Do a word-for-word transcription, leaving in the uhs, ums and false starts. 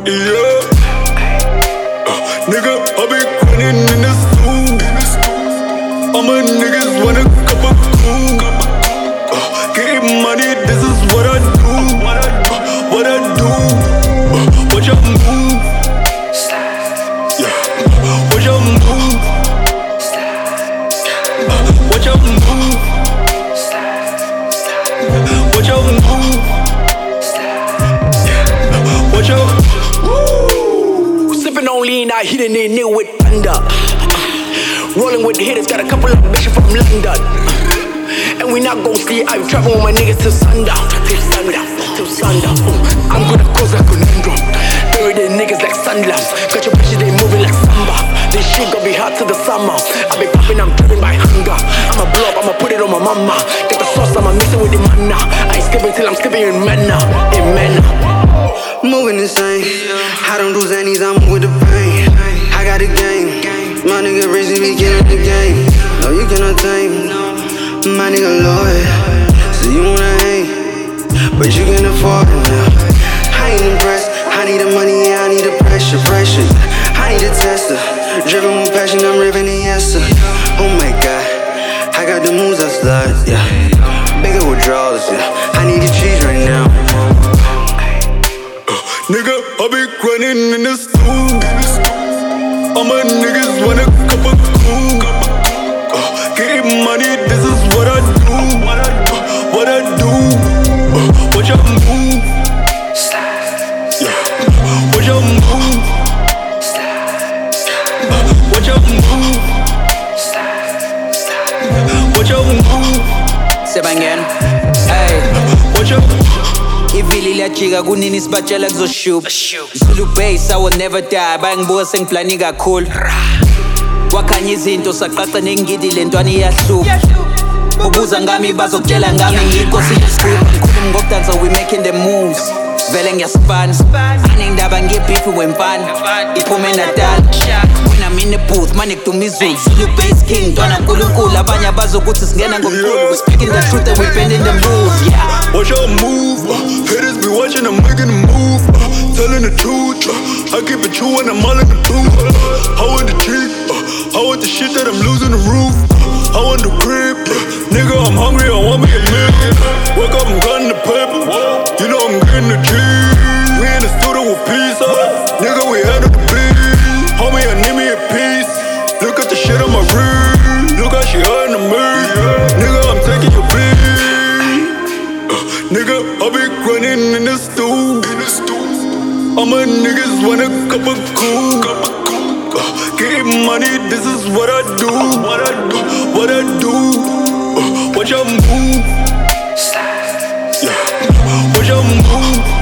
Yeah. Uh, nigga, I be grinding in the stool. All my niggas wanna cup of cool. Uh, getting money, this is what I do. Uh, what I do. Uh, watch your move. Yeah. Watch your move. Uh, watch your move. Watch your move. Watch your Woo! Sipping on lean, I hitting it new with thunder. Rolling with hitters, got a couple of bitches from London. And we not gon' see, I'm trapping with my niggas till sundown. Till sundown, till sundown. I'm gonna cause a conundrum. Bury the niggas like sunlamp. Got your bitches, they moving like samba. This shit gon' be hot till the summer. I be popping, I'm driven by hunger. I'ma blow up, I'ma put it on my mama. Get the sauce, I'ma mix it with the manna. I ain't skipping till I'm skipping in manna. In manna. Moving insane. I don't do Zannies, I'm with the pain. I got the game. My nigga Rizzy be killing the game. No, you cannot tame. My nigga Lloyd. So you wanna hang, but you can afford it now. I ain't impressed. I need the money, yeah, I need the pressure, pressure. I need a tester. Driven with passion, I'm ripping the yes, sir. Oh my god. I got the moves, I slide, yeah. Bigger withdrawals, yeah. I need the cheese right now. Nigga, I be grinding in the stool. All my niggas wanna cup of cool. Uh, getting money, this is what I do. Uh, what I do. Uh, watch your move. Yeah. Watch your move. Uh, watch your move. Watch your move. Sebangen, hey. Watch your move. Ivili liyajika kunini sibatshela kuzoshuba Zulu bass, I will never die. Bayangibuka sengiplani kakhulu Wakhanya izinto saqaqa nengidi lentwana iyahluka Ubuza ngami bazokutshela ngami ngiyinkosi yesikuba Ngikhuluma ngokudansa, we making the moves Vele ngiyasifana Anendaba ngebhifi wemfana Iphume Natal When I'm in the booth, manje kuduma izulu Zulu bass king, ntwana nkulunkulu Abanye abazokuthi singena ngomkhulu We speaking the truth and we bending the moves, yeah. Watch your move, uh, haters be watching, I'm making a move, uh, telling the truth, uh, I keep it true when I'm all in the booth. uh, I want the cheap, uh, I want the shit that I'm losing the roof, uh, I want the crib, uh, nigga I'm hungry, I want me a meal. Wake up, I'm cutting the paper, you know I'm getting the cheese. We in the studio with pizza, nigga we handle the beat. Homie, I need me a piece, look at the shit on my wrist, look how she hurting the mirror, nigga I'm taking your bitch. Nigga, I be grinding in the stool. All my niggas want a cup of cool. Uh, getting money, this is what I do. What I do, what I do. Uh, watch your move. Yeah. Watch your move.